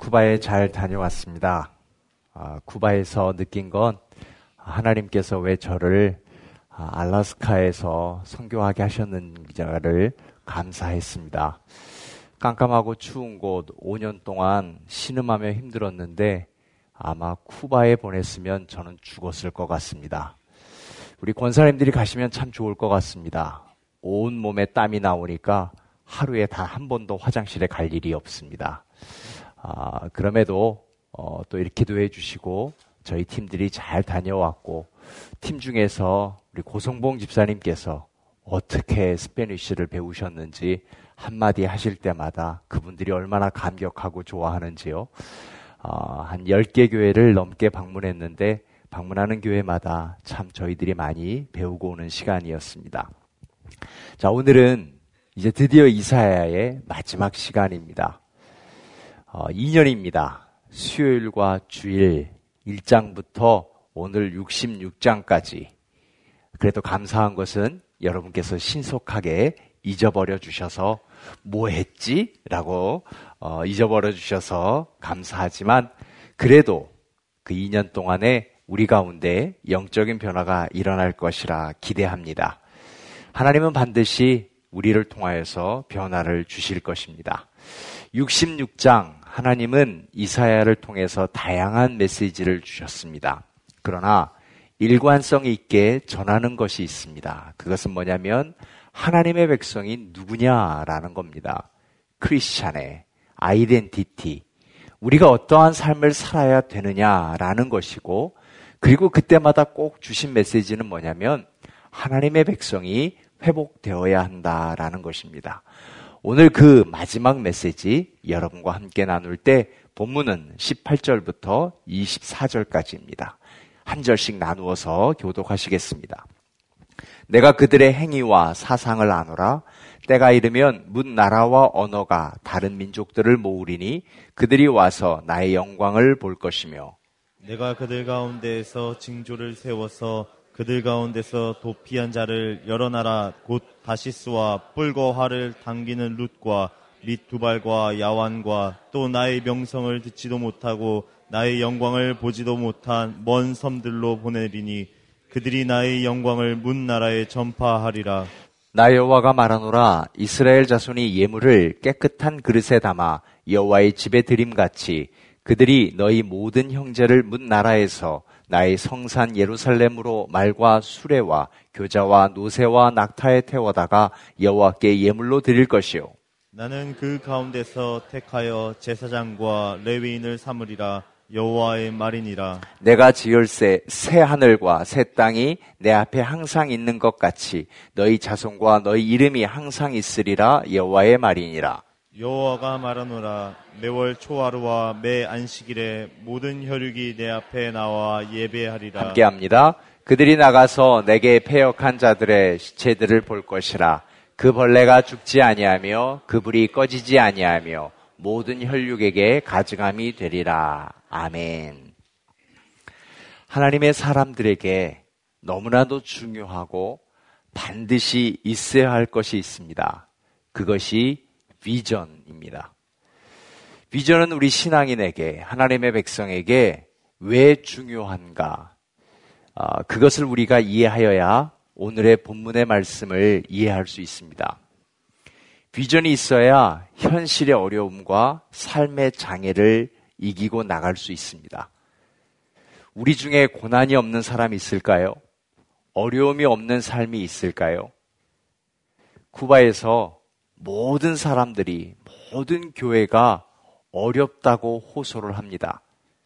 쿠바에 잘 다녀왔습니다. 쿠바에서 느낀 건 하나님께서 왜 저를 알래스카에서 선교하게 하셨는지를 감사했습니다. 깜깜하고 추운 곳 5년 동안 신음하며 힘들었는데 아마 쿠바에 보냈으면 저는 죽었을 것 같습니다. 우리 권사님들이 가시면 참 좋을 것 같습니다. 온 몸에 땀이 나오니까 하루에 단 한 번도 화장실에 갈 일이 없습니다. 그럼에도 또 이렇게 기도해 주시고 저희 팀들이 잘 다녀왔고, 팀 중에서 우리 고성봉 집사님께서 어떻게 스페니쉬를 배우셨는지 한마디 하실 때마다 그분들이 얼마나 감격하고 좋아하는지요. 한 10개 교회를 넘게 방문했는데 방문하는 교회마다 참 저희들이 많이 배우고 오는 시간이었습니다. 자, 오늘은 이제 드디어 이사야의 마지막 시간입니다. 2년입니다. 수요일과 주일 1장부터 오늘 66장까지. 그래도 감사한 것은 여러분께서 신속하게 잊어버려 주셔서 뭐 했지? 라고 잊어버려 주셔서 감사하지만, 그래도 그 2년 동안에 우리 가운데 영적인 변화가 일어날 것이라 기대합니다. 하나님은 반드시 우리를 통하여서 변화를 주실 것입니다. 66장, 하나님은 이사야를 통해서 다양한 메시지를 주셨습니다. 그러나 일관성 있게 전하는 것이 있습니다. 그것은 뭐냐면 하나님의 백성이 누구냐라는 겁니다. 크리스찬의 아이덴티티, 우리가 어떠한 삶을 살아야 되느냐라는 것이고, 그리고 그때마다 꼭 주신 메시지는 뭐냐면 하나님의 백성이 회복되어야 한다라는 것입니다. 오늘 그 마지막 메시지 여러분과 함께 나눌 때 본문은 18절부터 24절까지입니다. 한 절씩 나누어서 교독하시겠습니다. 내가 그들의 행위와 사상을 아노라. 때가 이르면 뭇 나라와 언어가 다른 민족들을 모으리니 그들이 와서 나의 영광을 볼 것이며, 내가 그들 가운데에서 징조를 세워서 그들 가운데서 도피한 자를 여러 나라 곧 다시스와 뿔과 활을 당기는 룻과 및 두발과 야완과 또 나의 명성을 듣지도 못하고 나의 영광을 보지도 못한 먼 섬들로 보내리니 그들이 나의 영광을 문 나라에 전파하리라. 나 여호와가 말하노라. 이스라엘 자손이 예물을 깨끗한 그릇에 담아 여호와의 집에 드림같이 그들이 너희 모든 형제를 문 나라에서 나의 성산 예루살렘으로 말과 수레와 교자와 노새와 낙타에 태워다가 여호와께 예물로 드릴 것이요. 나는 그 가운데서 택하여 제사장과 레위인을 삼으리라. 여호와의 말이니라. 내가 지을새 새 하늘과 새 땅이 내 앞에 항상 있는 것 같이 너희 자손과 너희 이름이 항상 있으리라. 여호와의 말이니라. 여호와가 말하노라. 매월 초하루와 매 안식일에 모든 혈육이 내 앞에 나와 예배하리라. 함께합니다. 그들이 나가서 내게 패역한 자들의 시체들을 볼 것이라. 그 벌레가 죽지 아니하며 그 불이 꺼지지 아니하며 모든 혈육에게 가증함이 되리라. 아멘. 하나님의 사람들에게 너무나도 중요하고 반드시 있어야 할 것이 있습니다. 그것이 비전입니다. 비전은 우리 신앙인에게, 하나님의 백성에게 왜 중요한가? 그것을 우리가 이해하여야 오늘의 본문의 말씀을 이해할 수 있습니다. 비전이 있어야 현실의 어려움과 삶의 장애를 이기고 나갈 수 있습니다. 우리 중에 고난이 없는 사람이 있을까요? 어려움이 없는 삶이 있을까요? 쿠바에서 모든 사람들이, 모든 교회가 어렵다고 호소를 합니다.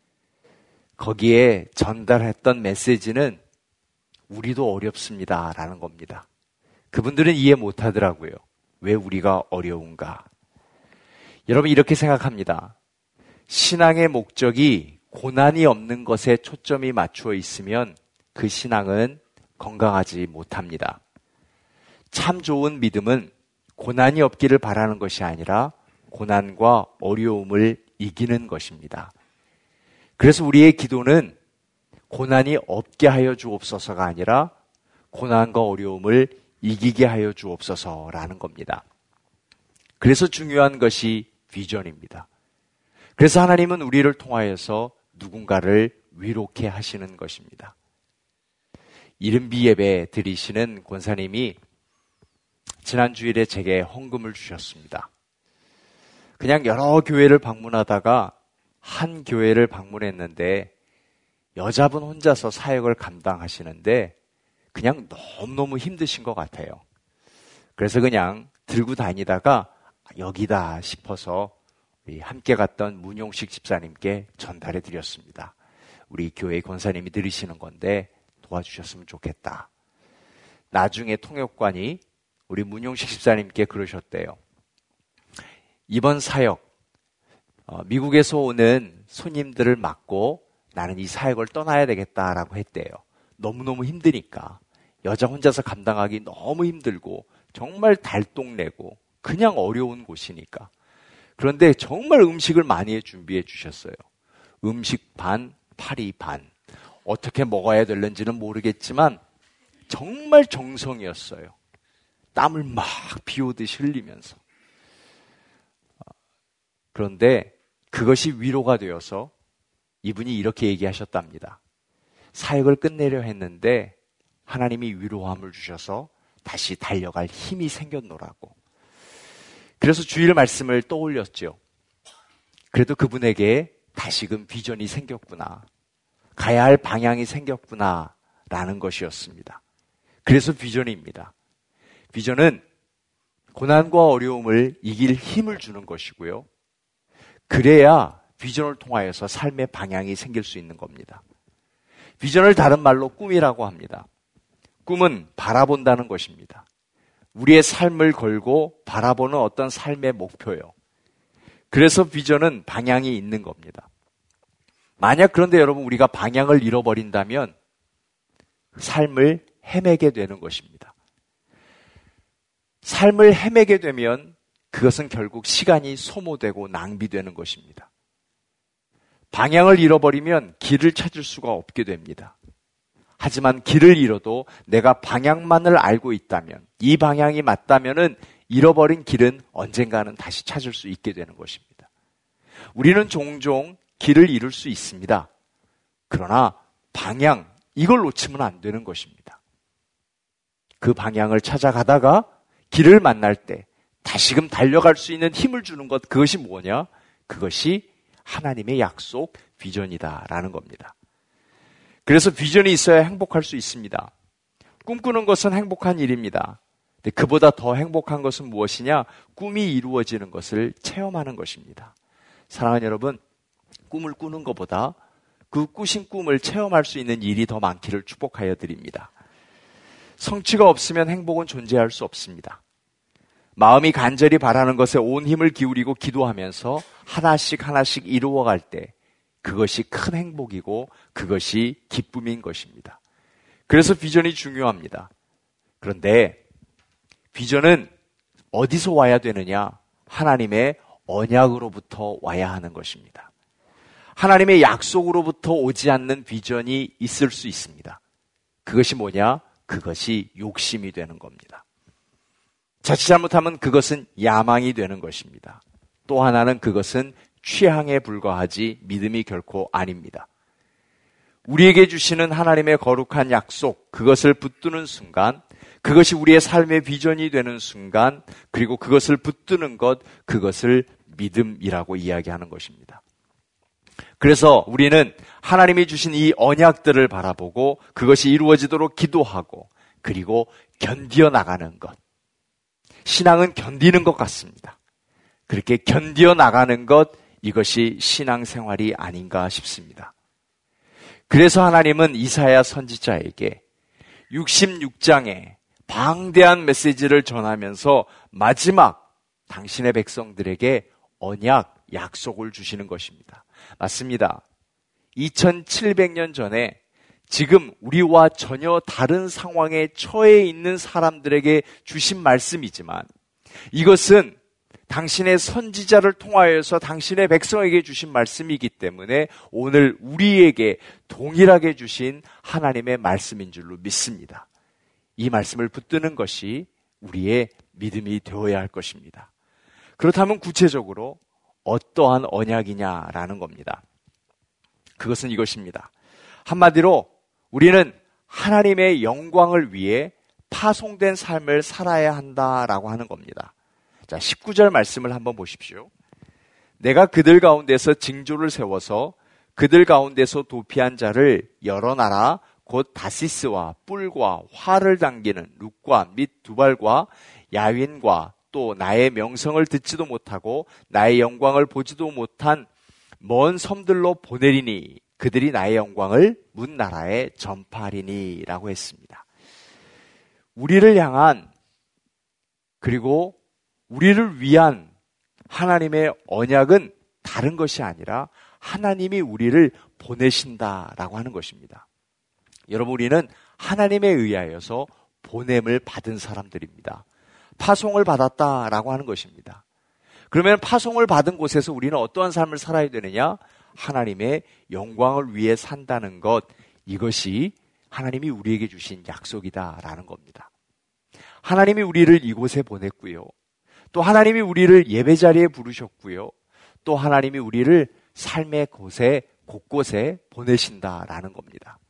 거기에 전달했던 메시지는 우리도 어렵습니다 라는 겁니다. 그분들은 이해 못하더라고요. 왜 우리가 어려운가? 여러분, 이렇게 생각합니다. 신앙의 목적이 고난이 없는 것에 초점이 맞추어 있으면 그 신앙은 건강하지 못합니다. 참 좋은 믿음은 고난이 없기를 바라는 것이 아니라 고난과 어려움을 이기는 것입니다. 그래서 우리의 기도는 고난이 없게 하여 주옵소서가 아니라 고난과 어려움을 이기게 하여 주옵소서라는 겁니다. 그래서 중요한 것이 비전입니다. 그래서 하나님은 우리를 통하여서 누군가를 위로케 하시는 것입니다. 이른비 예배 드리시는 권사님이 지난 주일에 제게 헌금을 주셨습니다. 그냥 여러 교회를 방문하다가 한 교회를 방문했는데 여자분 혼자서 사역을 감당하시는데 그냥 너무너무 힘드신 것 같아요. 그래서 그냥 들고 다니다가 여기다 싶어서 우리 함께 갔던 문용식 집사님께 전달해 드렸습니다. 우리 교회 권사님이 들으시는 건데 도와주셨으면 좋겠다. 나중에 통역관이 우리 문용식 집사님께 그러셨대요. 이번 사역, 미국에서 오는 손님들을 맡고 나는 이 사역을 떠나야 되겠다라고 했대요. 너무너무 힘드니까. 여자 혼자서 감당하기 너무 힘들고 정말 달동네고 그냥 어려운 곳이니까. 그런데 정말 음식을 많이 준비해 주셨어요. 음식 반, 파리 반. 어떻게 먹어야 되는지는 모르겠지만 정말 정성이었어요. 땀을 막 비 오듯이 흘리면서. 그런데 그것이 위로가 되어서 이분이 이렇게 얘기하셨답니다. 사역을 끝내려 했는데 하나님이 위로함을 주셔서 다시 달려갈 힘이 생겼노라고. 그래서 주일 말씀을 떠올렸죠. 그래도 그분에게 다시금 비전이 생겼구나. 가야 할 방향이 생겼구나 라는 것이었습니다. 그래서 비전입니다. 비전은 고난과 어려움을 이길 힘을 주는 것이고요. 그래야 비전을 통하여서 삶의 방향이 생길 수 있는 겁니다. 비전을 다른 말로 꿈이라고 합니다. 꿈은 바라본다는 것입니다. 우리의 삶을 걸고 바라보는 어떤 삶의 목표요. 그래서 비전은 방향이 있는 겁니다. 만약 그런데 여러분 우리가 방향을 잃어버린다면 삶을 헤매게 되는 것입니다. 삶을 헤매게 되면 그것은 결국 시간이 소모되고 낭비되는 것입니다. 방향을 잃어버리면 길을 찾을 수가 없게 됩니다. 하지만 길을 잃어도 내가 방향만을 알고 있다면, 이 방향이 맞다면은 잃어버린 길은 언젠가는 다시 찾을 수 있게 되는 것입니다. 우리는 종종 길을 잃을 수 있습니다. 그러나 방향, 이걸 놓치면 안 되는 것입니다. 그 방향을 찾아가다가 길을 만날 때 다시금 달려갈 수 있는 힘을 주는 것, 그것이 뭐냐? 그것이 하나님의 약속, 비전이다라는 겁니다. 그래서 비전이 있어야 행복할 수 있습니다. 꿈꾸는 것은 행복한 일입니다. 근데 그보다 더 행복한 것은 무엇이냐? 꿈이 이루어지는 것을 체험하는 것입니다. 사랑하는 여러분, 꿈을 꾸는 것보다 그 꾸신 꿈을 체험할 수 있는 일이 더 많기를 축복하여 드립니다. 성취가 없으면 행복은 존재할 수 없습니다. 마음이 간절히 바라는 것에 온 힘을 기울이고 기도하면서 하나씩 이루어갈 때 그것이 큰 행복이고 그것이 기쁨인 것입니다. 그래서 비전이 중요합니다. 그런데 비전은 어디서 와야 되느냐? 하나님의 언약으로부터 와야 하는 것입니다. 하나님의 약속으로부터 오지 않는 비전이 있을 수 있습니다. 그것이 뭐냐? 그것이 욕심이 되는 겁니다. 자칫 잘못하면 그것은 야망이 되는 것입니다. 또 하나는 그것은 취향에 불과하지 믿음이 결코 아닙니다. 우리에게 주시는 하나님의 거룩한 약속, 그것을 붙드는 순간, 그것이 우리의 삶의 비전이 되는 순간, 그리고 그것을 붙드는 것, 그것을 믿음이라고 이야기하는 것입니다. 그래서 우리는 하나님이 주신 이 언약들을 바라보고 그것이 이루어지도록 기도하고 그리고 견디어 나가는 것. 신앙은 견디는 것 같습니다. 그렇게 견디어 나가는 것, 이것이 신앙생활이 아닌가 싶습니다. 그래서 하나님은 이사야 선지자에게 66장에 방대한 메시지를 전하면서 마지막 당신의 백성들에게 언약, 약속을 주시는 것입니다. 맞습니다. 2700년 전에 지금 우리와 전혀 다른 상황에 처해 있는 사람들에게 주신 말씀이지만 이것은 당신의 선지자를 통하여서 당신의 백성에게 주신 말씀이기 때문에 오늘 우리에게 동일하게 주신 하나님의 말씀인 줄로 믿습니다. 이 말씀을 붙드는 것이 우리의 믿음이 되어야 할 것입니다. 그렇다면 구체적으로 어떠한 언약이냐라는 겁니다. 그것은 이것입니다. 한마디로 우리는 하나님의 영광을 위해 파송된 삶을 살아야 한다라고 하는 겁니다. 자, 19절 말씀을 한번 보십시오. 내가 그들 가운데서 징조를 세워서 그들 가운데서 도피한 자를 여러 나라 곧 다시스와 뿔과 활을 당기는 룻과 및 두발과 야윈과 또 나의 명성을 듣지도 못하고 나의 영광을 보지도 못한 먼 섬들로 보내리니 그들이 나의 영광을 문 나라에 전파하리니 라고 했습니다. 우리를 향한 그리고 우리를 위한 하나님의 언약은 다른 것이 아니라 하나님이 우리를 보내신다라고 하는 것입니다. 여러분, 우리는 하나님에 의하여서 보냄을 받은 사람들입니다. 파송을 받았다라고 하는 것입니다. 그러면 파송을 받은 곳에서 우리는 어떠한 삶을 살아야 되느냐? 하나님의 영광을 위해 산다는 것, 이것이 하나님이 우리에게 주신 약속이다라는 겁니다. 하나님이 우리를 이곳에 보냈고요. 또 하나님이 우리를 예배자리에 부르셨고요. 또 하나님이 우리를 삶의 곳곳에 보내신다라는 겁니다.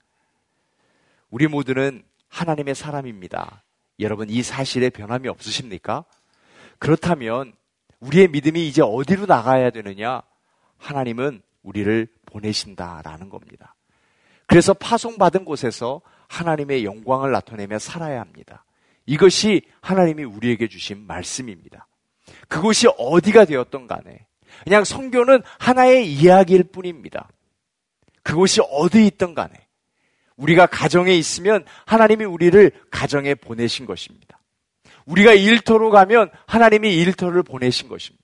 우리 모두는 하나님의 사람입니다. 여러분, 이 사실에 변함이 없으십니까? 그렇다면 우리의 믿음이 이제 어디로 나가야 되느냐? 하나님은 우리를 보내신다라는 겁니다. 그래서 파송받은 곳에서 하나님의 영광을 나타내며 살아야 합니다. 이것이 하나님이 우리에게 주신 말씀입니다. 그곳이 어디가 되었던 간에 그냥 선교는 하나의 이야기일 뿐입니다. 그곳이 어디 있던 간에 우리가 가정에 있으면 하나님이 우리를 가정에 보내신 것입니다. 우리가 일터로 가면 하나님이 일터를 보내신 것입니다.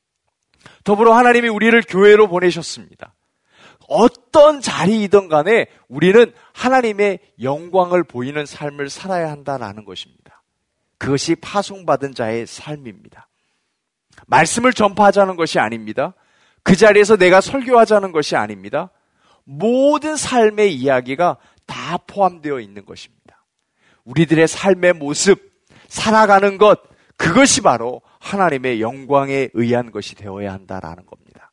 더불어 하나님이 우리를 교회로 보내셨습니다. 어떤 자리이든 간에 우리는 하나님의 영광을 보이는 삶을 살아야 한다는 것입니다. 그것이 파송받은 자의 삶입니다. 말씀을 전파하자는 것이 아닙니다. 그 자리에서 내가 설교하자는 것이 아닙니다. 모든 삶의 이야기가 다 포함되어 있는 것입니다. 우리들의 삶의 모습, 살아가는 것, 그것이 바로 하나님의 영광에 의한 것이 되어야 한다라는 겁니다.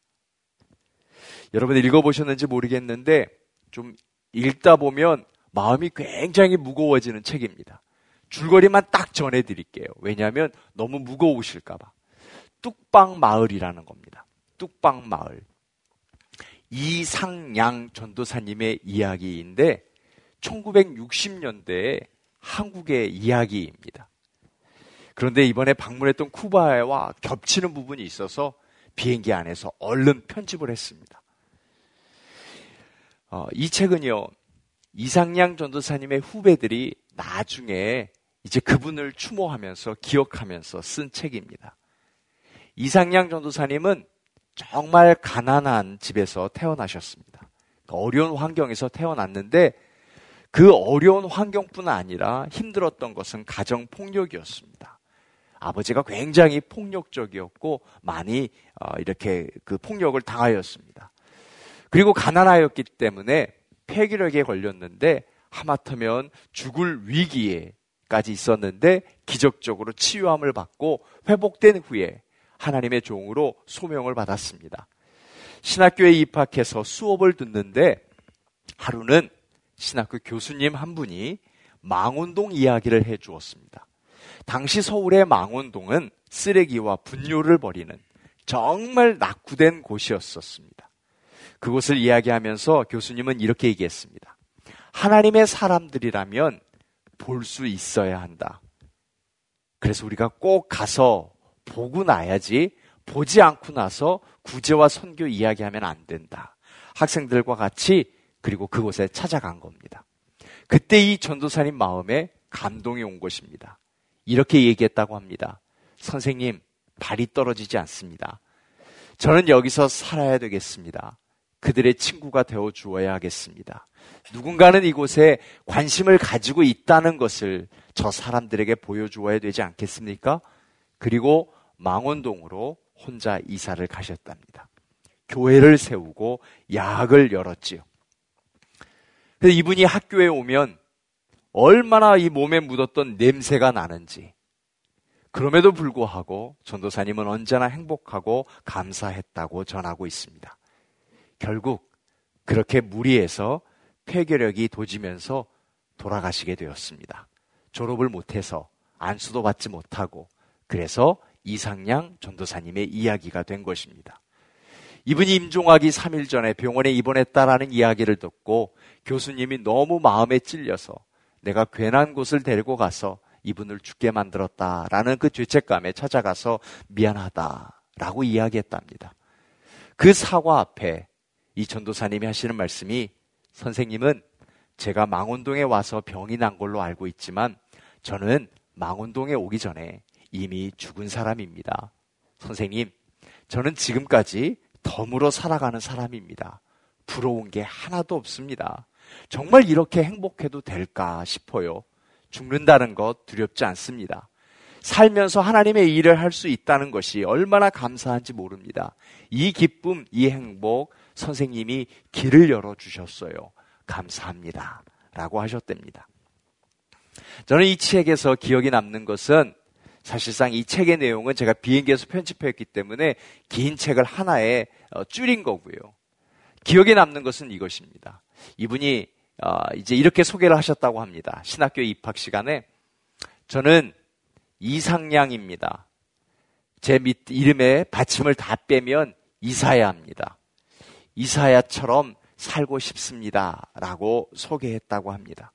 여러분 읽어보셨는지 모르겠는데 좀 읽다 보면 마음이 굉장히 무거워지는 책입니다. 줄거리만 딱 전해드릴게요. 왜냐하면 너무 무거우실까 봐. 뚝방마을이라는 겁니다. 뚝방마을. 이상양 전도사님의 이야기인데 1960년대에 한국의 이야기입니다. 그런데 이번에 방문했던 쿠바와 겹치는 부분이 있어서 비행기 안에서 얼른 편집을 했습니다. 이 책은요, 이상양 전도사님의 후배들이 나중에 이제 그분을 추모하면서 기억하면서 쓴 책입니다. 이상양 전도사님은 정말 가난한 집에서 태어나셨습니다. 어려운 환경에서 태어났는데 그 어려운 환경뿐 아니라 힘들었던 것은 가정폭력이었습니다. 아버지가 굉장히 폭력적이었고 많이 이렇게 그 폭력을 당하였습니다. 그리고 가난하였기 때문에 폐기력에 걸렸는데 하마터면 죽을 위기에까지 있었는데 기적적으로 치유함을 받고 회복된 후에 하나님의 종으로 소명을 받았습니다. 신학교에 입학해서 수업을 듣는데 하루는 신학교 교수님 한 분이 망원동 이야기를 해 주었습니다. 당시 서울의 망원동은 쓰레기와 분뇨를 버리는 정말 낙후된 곳이었었습니다. 그곳을 이야기하면서 교수님은 이렇게 얘기했습니다. 하나님의 사람들이라면 볼 수 있어야 한다. 그래서 우리가 꼭 가서 보고 나야지 보지 않고 나서 구제와 선교 이야기하면 안 된다. 학생들과 같이 그리고 그곳에 찾아간 겁니다. 그때 이 전도사님 마음에 감동이 온 것입니다. 이렇게 얘기했다고 합니다. 선생님, 발이 떨어지지 않습니다. 저는 여기서 살아야 되겠습니다. 그들의 친구가 되어 주어야 하겠습니다. 누군가는 이곳에 관심을 가지고 있다는 것을 저 사람들에게 보여주어야 되지 않겠습니까? 그리고 망원동으로 혼자 이사를 가셨답니다. 교회를 세우고 야학을 열었지요. 그래서 이분이 학교에 오면 얼마나 이 몸에 묻었던 냄새가 나는지, 그럼에도 불구하고 전도사님은 언제나 행복하고 감사했다고 전하고 있습니다. 결국 그렇게 무리해서 폐결핵이 도지면서 돌아가시게 되었습니다. 졸업을 못해서 안수도 받지 못하고, 그래서 이상양 전도사님의 이야기가 된 것입니다. 이분이 임종하기 3일 전에 병원에 입원했다라는 이야기를 듣고 교수님이 너무 마음에 찔려서 내가 괜한 곳을 데리고 가서 이분을 죽게 만들었다라는 그 죄책감에 찾아가서 미안하다라고 이야기했답니다. 그 사과 앞에 이 전도사님이 하시는 말씀이, 선생님은 제가 망원동에 와서 병이 난 걸로 알고 있지만 저는 망원동에 오기 전에 이미 죽은 사람입니다. 선생님, 저는 지금까지 덤으로 살아가는 사람입니다. 부러운 게 하나도 없습니다. 정말 이렇게 행복해도 될까 싶어요. 죽는다는 것 두렵지 않습니다. 살면서 하나님의 일을 할 수 있다는 것이 얼마나 감사한지 모릅니다. 이 기쁨, 이 행복, 선생님이 길을 열어주셨어요. 감사합니다. 라고 하셨답니다. 저는 이 책에서 기억이 남는 것은, 사실상 이 책의 내용은 제가 비행기에서 편집했기 때문에 긴 책을 하나에 줄인 거고요. 기억에 남는 것은 이것입니다. 이분이 이제 이렇게 소개를 하셨다고 합니다. 신학교 입학 시간에, 저는 이상양입니다. 제 이름에 받침을 다 빼면 이사야입니다. 이사야처럼 살고 싶습니다. 라고 소개했다고 합니다.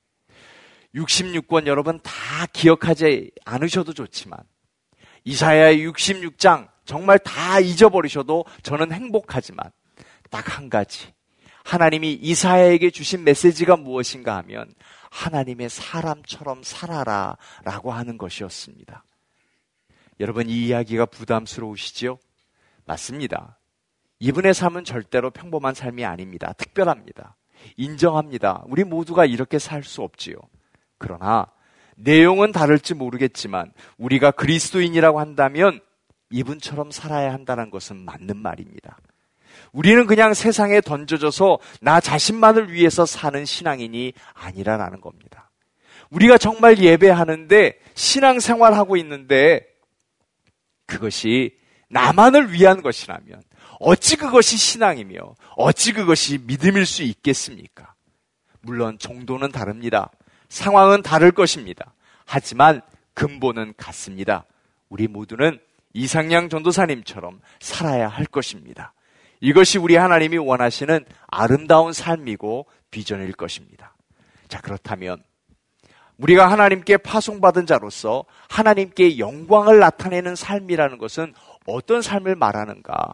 66권 여러분 다 기억하지 않으셔도 좋지만 이사야의 66장 정말 다 잊어버리셔도 저는 행복하지만 딱 한 가지, 하나님이 이사야에게 주신 메시지가 무엇인가 하면 하나님의 사람처럼 살아라 라고 하는 것이었습니다. 여러분, 이 이야기가 부담스러우시지요? 맞습니다. 이분의 삶은 절대로 평범한 삶이 아닙니다. 특별합니다. 인정합니다. 우리 모두가 이렇게 살 수 없지요. 그러나 내용은 다를지 모르겠지만 우리가 그리스도인이라고 한다면 이분처럼 살아야 한다는 것은 맞는 말입니다. 우리는 그냥 세상에 던져져서 나 자신만을 위해서 사는 신앙인이 아니라라는 겁니다. 우리가 정말 예배하는데 신앙생활하고 있는데 그것이 나만을 위한 것이라면 어찌 그것이 신앙이며 어찌 그것이 믿음일 수 있겠습니까? 물론 정도는 다릅니다. 상황은 다를 것입니다. 하지만 근본은 같습니다. 우리 모두는 이상양 전도사님처럼 살아야 할 것입니다. 이것이 우리 하나님이 원하시는 아름다운 삶이고 비전일 것입니다. 자, 그렇다면 우리가 하나님께 파송받은 자로서 하나님께 영광을 나타내는 삶이라는 것은 어떤 삶을 말하는가?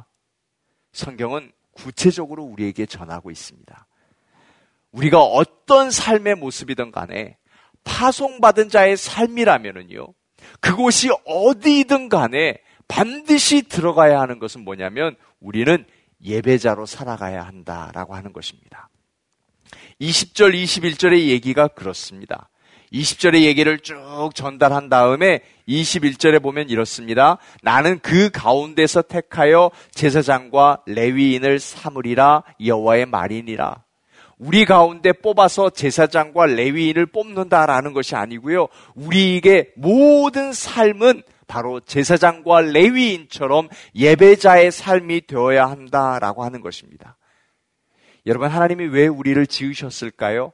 성경은 구체적으로 우리에게 전하고 있습니다. 우리가 어떤 삶의 모습이든 간에 파송받은 자의 삶이라면은요, 그곳이 어디든 간에 반드시 들어가야 하는 것은 뭐냐면 우리는 예배자로 살아가야 한다라고 하는 것입니다. 20절, 21절의 얘기가 그렇습니다. 20절의 얘기를 쭉 전달한 다음에 21절에 보면 이렇습니다. 나는 그 가운데서 택하여 제사장과 레위인을 삼으리라 여호와의 말이니라. 우리 가운데 뽑아서 제사장과 레위인을 뽑는다라는 것이 아니고요. 우리에게 모든 삶은 바로 제사장과 레위인처럼 예배자의 삶이 되어야 한다라고 하는 것입니다. 여러분, 하나님이 왜 우리를 지으셨을까요?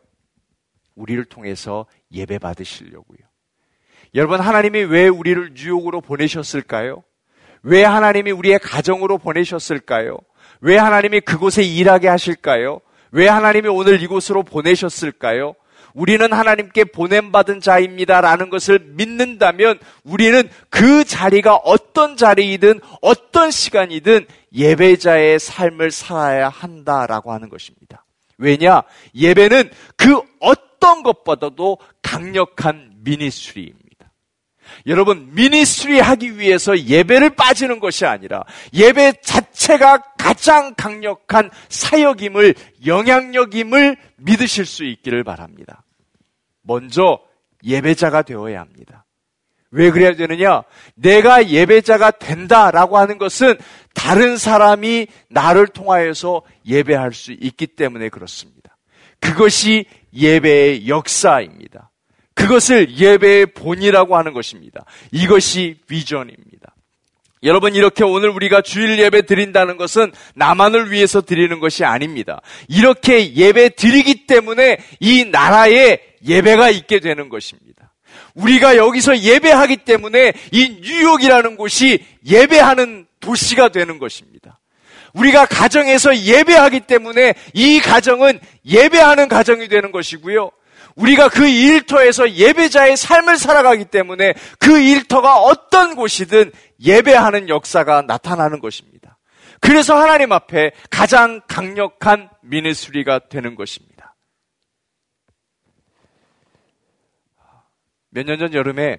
우리를 통해서 예배 받으시려고요. 여러분, 하나님이 왜 우리를 뉴욕으로 보내셨을까요? 왜 하나님이 우리의 가정으로 보내셨을까요? 왜 하나님이 그곳에 일하게 하실까요? 왜 하나님이 오늘 이곳으로 보내셨을까요? 우리는 하나님께 보냄받은 자입니다라는 것을 믿는다면 우리는 그 자리가 어떤 자리이든 어떤 시간이든 예배자의 삶을 살아야 한다라고 하는 것입니다. 왜냐? 예배는 그 어떤 것보다도 강력한 미니스트리입니다. 여러분, 미니스트리 하기 위해서 예배를 빠지는 것이 아니라 예배 자체가 가장 강력한 사역임을, 영향력임을 믿으실 수 있기를 바랍니다. 먼저 예배자가 되어야 합니다. 왜 그래야 되느냐? 내가 예배자가 된다라고 하는 것은 다른 사람이 나를 통하여서 예배할 수 있기 때문에 그렇습니다. 그것이 예배의 역사입니다. 그것을 예배의 본이라고 하는 것입니다. 이것이 비전입니다. 여러분, 이렇게 오늘 우리가 주일 예배 드린다는 것은 나만을 위해서 드리는 것이 아닙니다. 이렇게 예배 드리기 때문에 이 나라에 예배가 있게 되는 것입니다. 우리가 여기서 예배하기 때문에 이 뉴욕이라는 곳이 예배하는 도시가 되는 것입니다. 우리가 가정에서 예배하기 때문에 이 가정은 예배하는 가정이 되는 것이고요. 우리가 그 일터에서 예배자의 삶을 살아가기 때문에 그 일터가 어떤 곳이든 예배하는 역사가 나타나는 것입니다. 그래서 하나님 앞에 가장 강력한 미니스트리가 되는 것입니다. 몇 년 전 여름에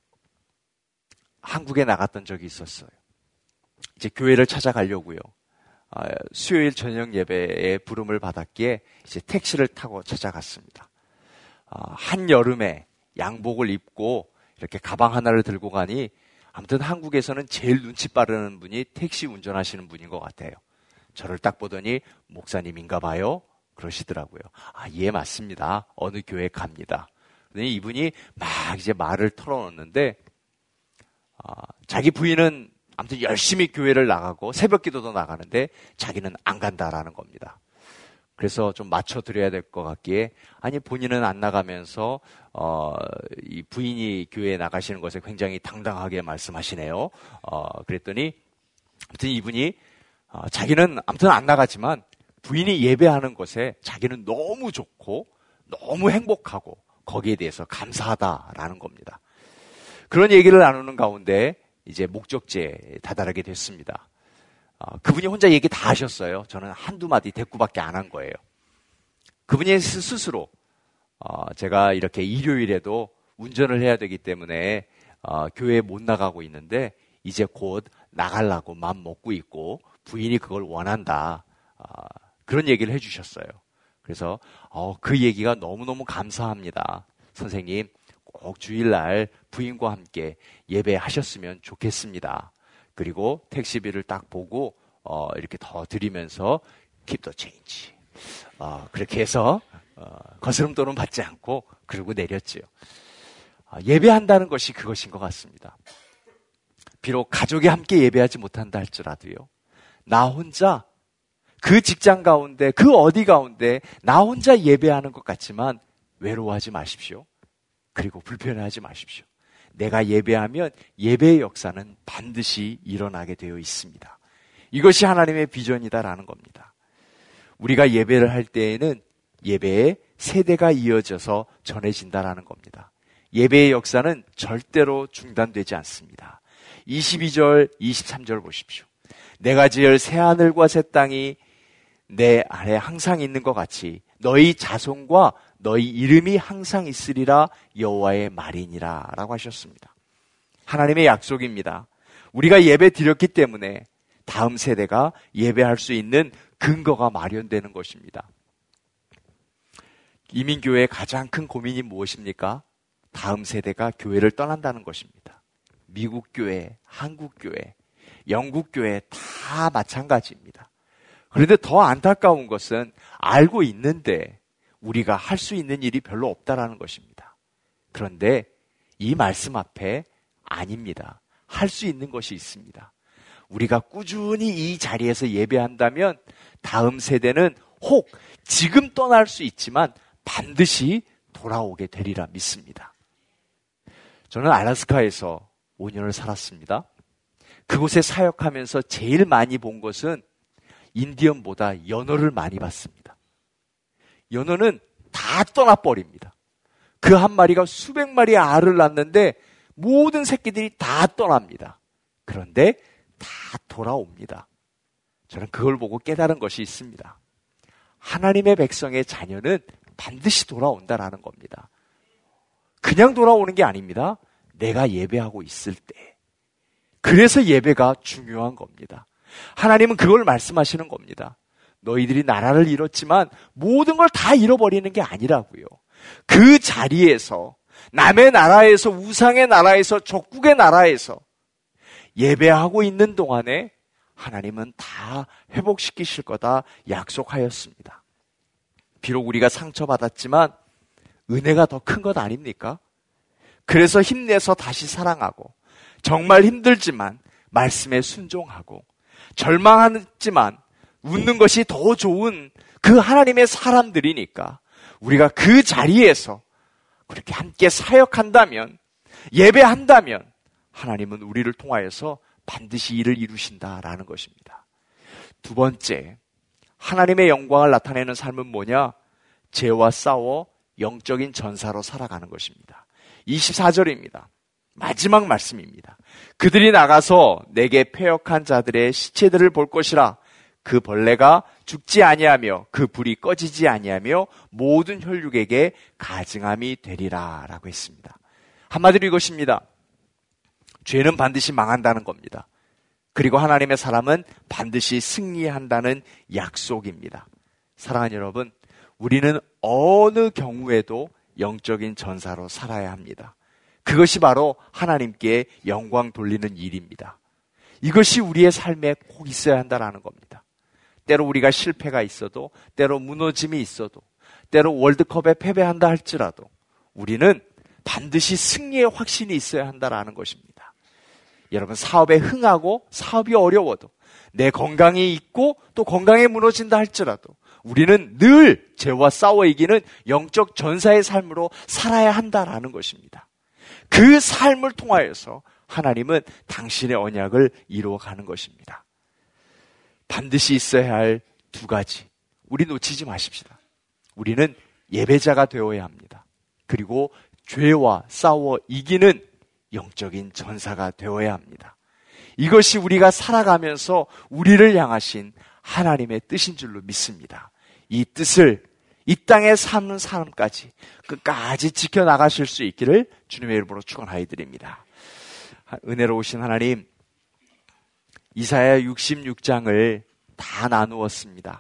한국에 나갔던 적이 있었어요. 이제 교회를 찾아가려고요. 수요일 저녁 예배에 부름을 받았기에 이제 택시를 타고 찾아갔습니다. 한여름에 양복을 입고 이렇게 가방 하나를 들고 가니 아무튼 한국에서는 제일 눈치 빠르는 분이 택시 운전하시는 분인 것 같아요. 저를 딱 보더니 목사님인가 봐요. 그러시더라고요. 예, 맞습니다. 어느 교회 갑니다. 그러더니 이분이 막 이제 말을 털어놓는데 자기 부인은 아무튼 열심히 교회를 나가고 새벽 기도도 나가는데 자기는 안 간다라는 겁니다. 그래서 좀 맞춰드려야 될 것 같기에 아니 본인은 안 나가면서 이 부인이 교회에 나가시는 것에 굉장히 당당하게 말씀하시네요. 그랬더니 아무튼 이분이 자기는 아무튼 안 나가지만 부인이 예배하는 것에 자기는 너무 좋고 너무 행복하고 거기에 대해서 감사하다라는 겁니다. 그런 얘기를 나누는 가운데 이제 목적지에 다다르게 됐습니다. 그분이 혼자 얘기 다 하셨어요. 저는 한두 마디 대꾸밖에 안 한 거예요. 그분이 스스로 제가 이렇게 일요일에도 운전을 해야 되기 때문에 교회에 못 나가고 있는데 이제 곧 나가려고 마음 먹고 있고 부인이 그걸 원한다. 그런 얘기를 해주셨어요. 그래서 그 얘기가 너무너무 감사합니다. 선생님 꼭 주일날 부인과 함께 예배하셨으면 좋겠습니다. 그리고 택시비를 딱 보고 이렇게 더 드리면서 keep the change. 그렇게 해서 거스름돈은 받지 않고 그러고 내렸지요. 예배한다는 것이 그것인 것 같습니다. 비록 가족이 함께 예배하지 못한다 할지라도요. 나 혼자 그 직장 가운데 그 어디 가운데 나 혼자 예배하는 것 같지만 외로워하지 마십시오. 그리고 불편해하지 마십시오. 내가 예배하면 예배의 역사는 반드시 일어나게 되어 있습니다. 이것이 하나님의 비전이다라는 겁니다. 우리가 예배를 할 때에는 예배의 세대가 이어져서 전해진다라는 겁니다. 예배의 역사는 절대로 중단되지 않습니다. 22절, 23절 보십시오. 내가 지을 새하늘과 새 땅이 내 안에 항상 있는 것 같이 너희 자손과 너희 이름이 항상 있으리라 여호와의 말이니라 라고 하셨습니다. 하나님의 약속입니다. 우리가 예배 드렸기 때문에 다음 세대가 예배할 수 있는 근거가 마련되는 것입니다. 이민교회의 가장 큰 고민이 무엇입니까? 다음 세대가 교회를 떠난다는 것입니다. 미국 교회, 한국 교회, 영국 교회 다 마찬가지입니다. 그런데 더 안타까운 것은 알고 있는데 우리가 할 수 있는 일이 별로 없다라는 것입니다. 그런데 이 말씀 앞에 아닙니다. 할 수 있는 것이 있습니다. 우리가 꾸준히 이 자리에서 예배한다면 다음 세대는 혹 지금 떠날 수 있지만 반드시 돌아오게 되리라 믿습니다. 저는 알래스카에서 5년을 살았습니다. 그곳에 사역하면서 제일 많이 본 것은 인디언보다 연어를 많이 봤습니다. 연어는 다 떠나버립니다. 그 한 마리가 수백 마리의 알을 낳는데 모든 새끼들이 다 떠납니다. 그런데 다 돌아옵니다. 저는 그걸 보고 깨달은 것이 있습니다. 하나님의 백성의 자녀는 반드시 돌아온다라는 겁니다. 그냥 돌아오는 게 아닙니다. 내가 예배하고 있을 때. 그래서 예배가 중요한 겁니다. 하나님은 그걸 말씀하시는 겁니다. 너희들이 나라를 잃었지만 모든 걸 다 잃어버리는 게 아니라고요. 그 자리에서 남의 나라에서 우상의 나라에서 적국의 나라에서 예배하고 있는 동안에 하나님은 다 회복시키실 거다 약속하였습니다. 비록 우리가 상처받았지만 은혜가 더 큰 것 아닙니까? 그래서 힘내서 다시 사랑하고, 정말 힘들지만 말씀에 순종하고, 절망하지만 웃는 것이 더 좋은 그 하나님의 사람들이니까 우리가 그 자리에서 그렇게 함께 사역한다면, 예배한다면 하나님은 우리를 통하여서 반드시 일을 이루신다라는 것입니다. 두 번째, 하나님의 영광을 나타내는 삶은 뭐냐? 죄와 싸워 영적인 전사로 살아가는 것입니다. 24절입니다. 마지막 말씀입니다. 그들이 나가서 내게 패역한 자들의 시체들을 볼 것이라. 그 벌레가 죽지 아니하며 그 불이 꺼지지 아니하며 모든 혈육에게 가증함이 되리라 라고 했습니다. 한마디로 이것입니다. 죄는 반드시 망한다는 겁니다. 그리고 하나님의 사람은 반드시 승리한다는 약속입니다. 사랑하는 여러분, 우리는 어느 경우에도 영적인 전사로 살아야 합니다. 그것이 바로 하나님께 영광 돌리는 일입니다. 이것이 우리의 삶에 꼭 있어야 한다는 겁니다. 때로 우리가 실패가 있어도, 때로 무너짐이 있어도, 때로 월드컵에 패배한다 할지라도 우리는 반드시 승리의 확신이 있어야 한다는 것입니다. 여러분, 사업에 흥하고 사업이 어려워도, 내 건강이 있고 또 건강에 무너진다 할지라도 우리는 늘 죄와 싸워 이기는 영적 전사의 삶으로 살아야 한다는 것입니다. 그 삶을 통하여서 하나님은 당신의 언약을 이루어가는 것입니다. 반드시 있어야 할 두 가지, 우리 놓치지 마십시다. 우리는 예배자가 되어야 합니다. 그리고 죄와 싸워 이기는 영적인 전사가 되어야 합니다. 이것이 우리가 살아가면서 우리를 향하신 하나님의 뜻인 줄로 믿습니다. 이 뜻을 이 땅에 사는 사람까지 끝까지 지켜나가실 수 있기를 주님의 이름으로 축원하여 드립니다. 은혜로우신 하나님, 이사야 66장을 다 나누었습니다.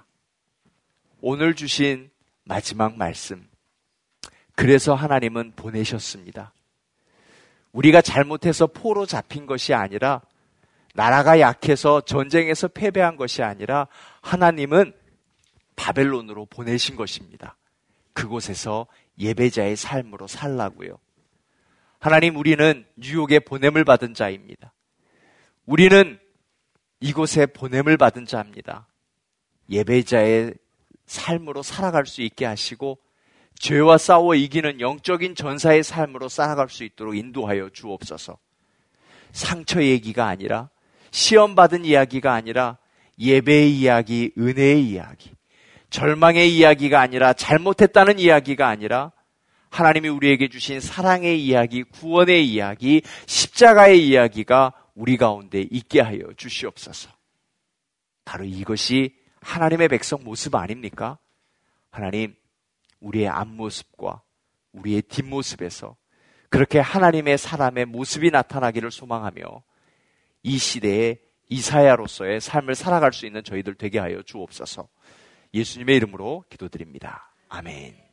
오늘 주신 마지막 말씀, 그래서 하나님은 보내셨습니다. 우리가 잘못해서 포로 잡힌 것이 아니라, 나라가 약해서 전쟁에서 패배한 것이 아니라 하나님은 바벨론으로 보내신 것입니다. 그곳에서 예배자의 삶으로 살라고요. 하나님, 우리는 뉴욕에 보냄을 받은 자입니다. 우리는 이곳에 보냄을 받은 자입니다. 예배자의 삶으로 살아갈 수 있게 하시고 죄와 싸워 이기는 영적인 전사의 삶으로 살아갈 수 있도록 인도하여 주옵소서. 상처 얘기가 아니라, 시험받은 이야기가 아니라, 예배의 이야기, 은혜의 이야기, 절망의 이야기가 아니라, 잘못했다는 이야기가 아니라, 하나님이 우리에게 주신 사랑의 이야기, 구원의 이야기, 십자가의 이야기가 우리 가운데 있게 하여 주시옵소서. 바로 이것이 하나님의 백성 모습 아닙니까? 하나님, 우리의 앞모습과 우리의 뒷모습에서 그렇게 하나님의 사람의 모습이 나타나기를 소망하며 이 시대에 이사야로서의 삶을 살아갈 수 있는 저희들 되게 하여 주옵소서. 예수님의 이름으로 기도드립니다. 아멘.